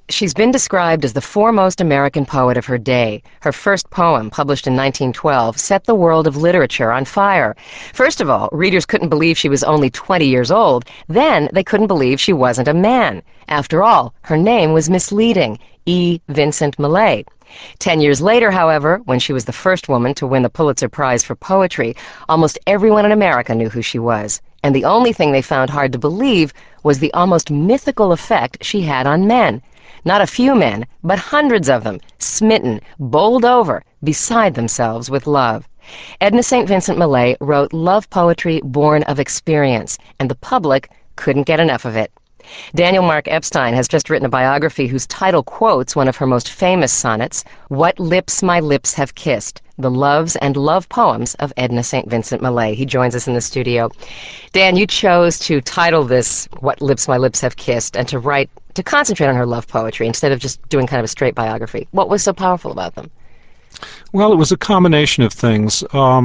She's been described as the foremost American poet of her day. Her first poem, published in 1912, set the world of literature on fire. First of all, readers couldn't believe she was only 20 years old. Then they couldn't believe she wasn't a man. After all, her name was misleading, E. Vincent Millay. 10 years later, however, when she was the first woman to win the Pulitzer Prize for Poetry, almost everyone in America knew who she was. And the only thing they found hard to believe was the almost mythical effect she had on men. Not a few men, but hundreds of them, smitten, bowled over, beside themselves with love. Edna St. Vincent Millay wrote love poetry born of experience, and the public couldn't get enough of it. Daniel Mark Epstein has just written a biography whose title quotes one of her most famous sonnets, "What Lips My Lips Have Kissed, the Loves and Love Poems of Edna St. Vincent Millay." He joins us in the studio. Dan, you chose to title this "What Lips My Lips Have Kissed" and to concentrate on her love poetry instead of just doing kind of a straight biography. What was so powerful about them? Well, it was a combination of things.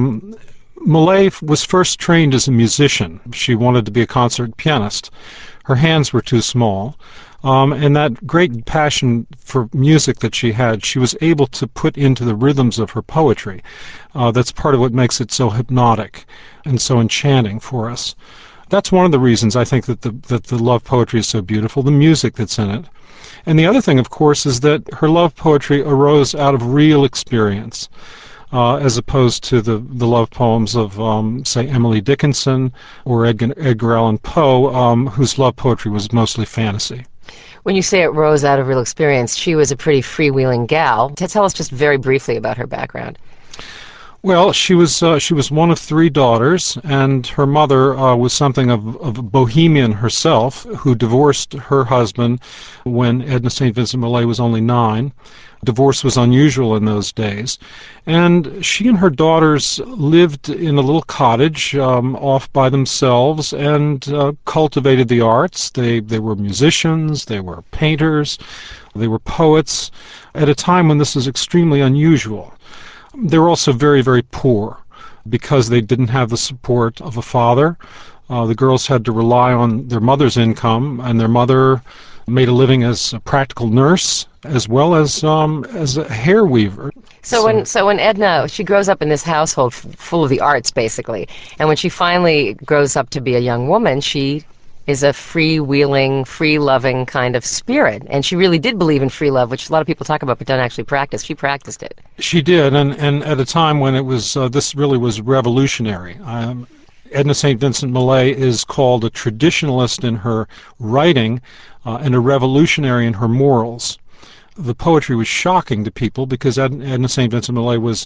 Millay was first trained as a musician. She wanted to be a concert pianist. Her hands were too small, and that great passion for music that she had, she was able to put into the rhythms of her poetry. That's part of what makes it so hypnotic and so enchanting for us. That's one of the reasons I think that the love poetry is so beautiful, the music that's in it. And the other thing, of course, is that her love poetry arose out of real experience, as opposed to the love poems of, say, Emily Dickinson or Edgar Allan Poe, whose love poetry was mostly fantasy. When you say it rose out of real experience, she was a pretty freewheeling gal. Tell us just very briefly about her background. Well, she was one of three daughters, and her mother was something of a bohemian herself, who divorced her husband when Edna St. Vincent Millay was only 9. Divorce was unusual in those days. And she and her daughters lived in a little cottage off by themselves and cultivated the arts. They were musicians, they were painters, they were poets, at a time when this was extremely unusual. They were also very, very poor because they didn't have the support of a father. The girls had to rely on their mother's income, and their mother made a living as a practical nurse as well as a hair weaver. So when Edna, she grows up in this household full of the arts, basically, and when she finally grows up to be a young woman, she is a free-wheeling, free-loving kind of spirit. And she really did believe in free love, which a lot of people talk about but don't actually practice. She practiced it. She did, and at a time when it was this really was revolutionary. Edna St. Vincent Millay is called a traditionalist in her writing and a revolutionary in her morals. The poetry was shocking to people because Edna St. Vincent Millay was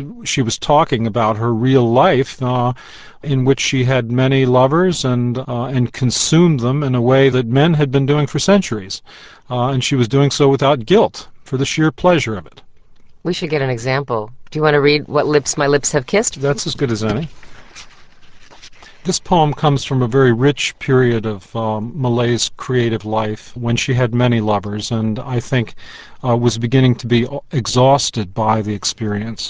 talking about her real life, in which she had many lovers and consumed them in a way that men had been doing for centuries, and she was doing so without guilt, for the sheer pleasure of it. We should get an example. Do you want to read "What Lips My Lips Have Kissed"? That's as good as any. This poem comes from a very rich period of Millay's creative life, when she had many lovers, and I think was beginning to be exhausted by the experience.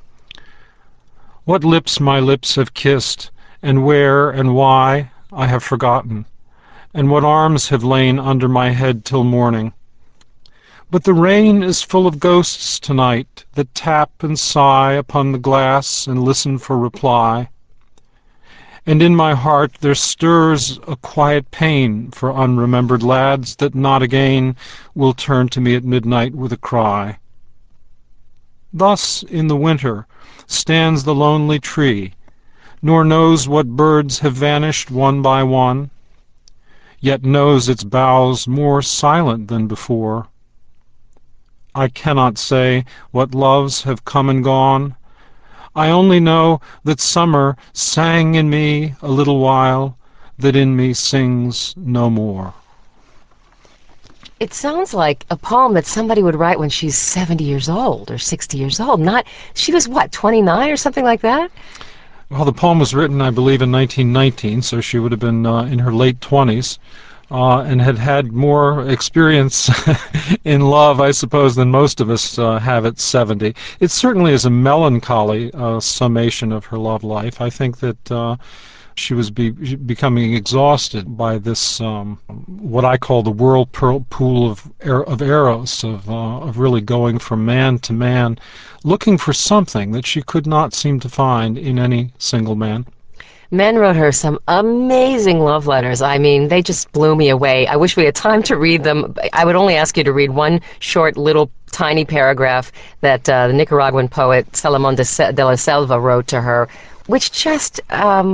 What lips my lips have kissed, and where and why, I have forgotten, and what arms have lain under my head till morning. But the rain is full of ghosts tonight, that tap and sigh upon the glass and listen for reply. And in my heart there stirs a quiet pain for unremembered lads that not again will turn to me at midnight with a cry. Thus in the winter stands the lonely tree, nor knows what birds have vanished one by one, yet knows its boughs more silent than before. I cannot say what loves have come and gone. I only know that summer sang in me a little while, that in me sings no more. It sounds like a poem that somebody would write when she's 70 years old or 60 years old. She was what, 29 or something like that? Well, the poem was written, I believe, in 1919, so she would have been in her late 20s, and had more experience in love, I suppose, than most of us have at 70. It certainly is a melancholy summation of her love life. I think that She was becoming exhausted by this, what I call the whirlpool of eros, of really going from man to man, looking for something that she could not seem to find in any single man. Men wrote her some amazing love letters. I mean, they just blew me away. I wish we had time to read them. I would only ask you to read one short, little, tiny paragraph that the Nicaraguan poet Salomón de la Selva wrote to her, which just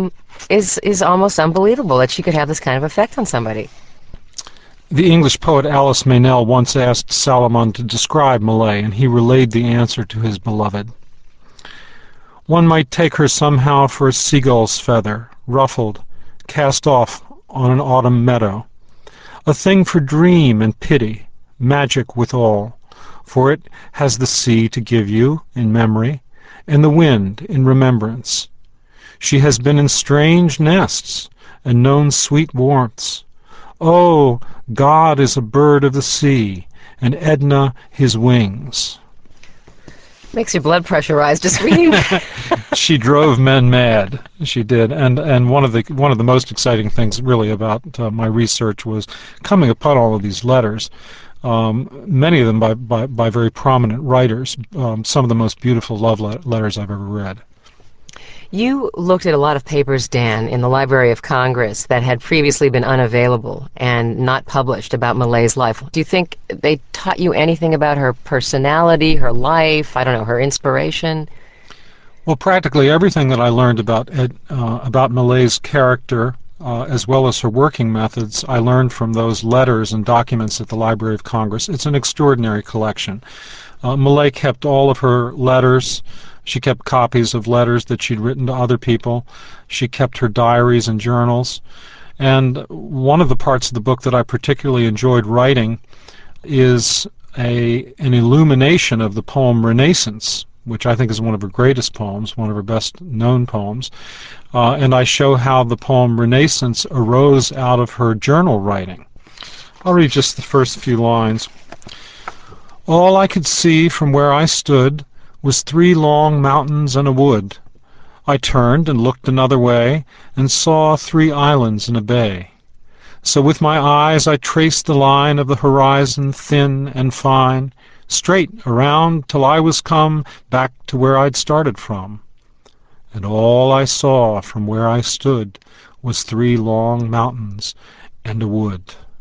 is almost unbelievable that she could have this kind of effect on somebody. The English poet Alice Meynell once asked Salomón to describe Millay, and he relayed the answer to his beloved. One might take her somehow for a seagull's feather, ruffled, cast off on an autumn meadow, a thing for dream and pity, magic withal, for it has the sea to give you in memory, and the wind in remembrance. She has been in strange nests, and known sweet warmths. Oh, God is a bird of the sea, and Edna his wings. Makes your blood pressure rise just reading that. She drove men mad. She did, and one of the most exciting things really about my research was coming upon all of these letters. Many of them by very prominent writers. Some of the most beautiful love letters I've ever read. You looked at a lot of papers, Dan, in the Library of Congress that had previously been unavailable and not published about Millay's life. Do you think they taught you anything about her personality, her life, I don't know, her inspiration? Well, practically everything that I learned about Millay's character, as well as her working methods, I learned from those letters and documents at the Library of Congress. It's an extraordinary collection. Millay kept all of her letters. She kept copies of letters that she'd written to other people. She kept her diaries and journals. And one of the parts of the book that I particularly enjoyed writing is an illumination of the poem Renaissance, which I think is one of her greatest poems, one of her best-known poems. And I show how the poem Renaissance arose out of her journal writing. I'll read just the first few lines. All I could see from where I stood was 3 long mountains and a wood. I turned and looked another way, and saw 3 islands in a bay. So with my eyes I traced the line of the horizon, thin and fine, straight around till I was come back to where I'd started from. And all I saw from where I stood was 3 long mountains and a wood.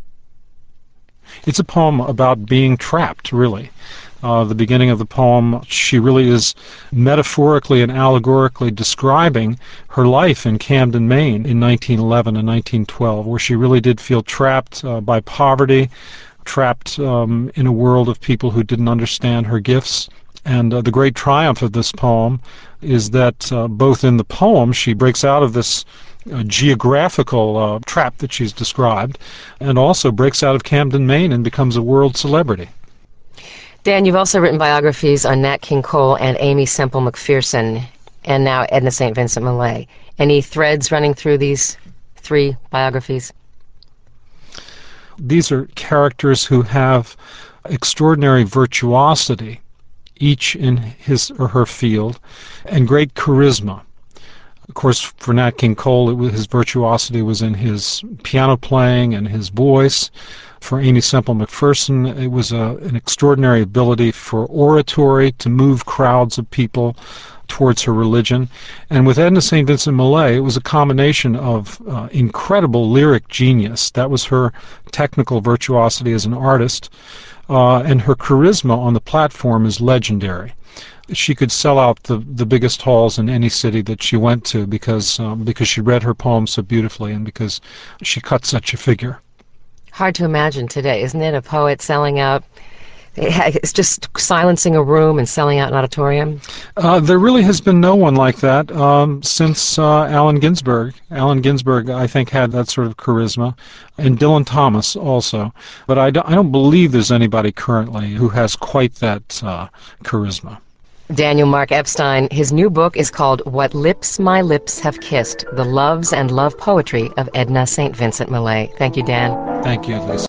It's a poem about being trapped, really. The beginning of the poem, she really is metaphorically and allegorically describing her life in Camden, Maine in 1911 and 1912, where she really did feel trapped by poverty, trapped in a world of people who didn't understand her gifts. And the great triumph of this poem is that both in the poem she breaks out of this geographical trap that she's described, and also breaks out of Camden, Maine, and becomes a world celebrity. Dan, you've also written biographies on Nat King Cole and Aimee Semple McPherson, and now Edna St. Vincent Millay. Any threads running through these 3 biographies? These are characters who have extraordinary virtuosity, each in his or her field, and great charisma. Of course, for Nat King Cole, his virtuosity was in his piano playing and his voice. For Aimee Semple McPherson, it was an extraordinary ability for oratory to move crowds of people towards her religion. And with Edna St. Vincent Millay, it was a combination of incredible lyric genius. That was her technical virtuosity as an artist, and her charisma on the platform is legendary. She could sell out the biggest halls in any city that she went to because she read her poems so beautifully and because she cut such a figure. Hard to imagine today, isn't it? A poet selling out, it's just silencing a room and selling out an auditorium. There really has been no one like that since Allen Ginsberg. Allen Ginsberg, I think, had that sort of charisma, and Dylan Thomas also. But I don't believe there's anybody currently who has quite that charisma. Daniel Mark Epstein, his new book is called What Lips My Lips Have Kissed, The Loves and Love Poetry of Edna St. Vincent Millay. Thank you, Dan. Thank you, Lisa.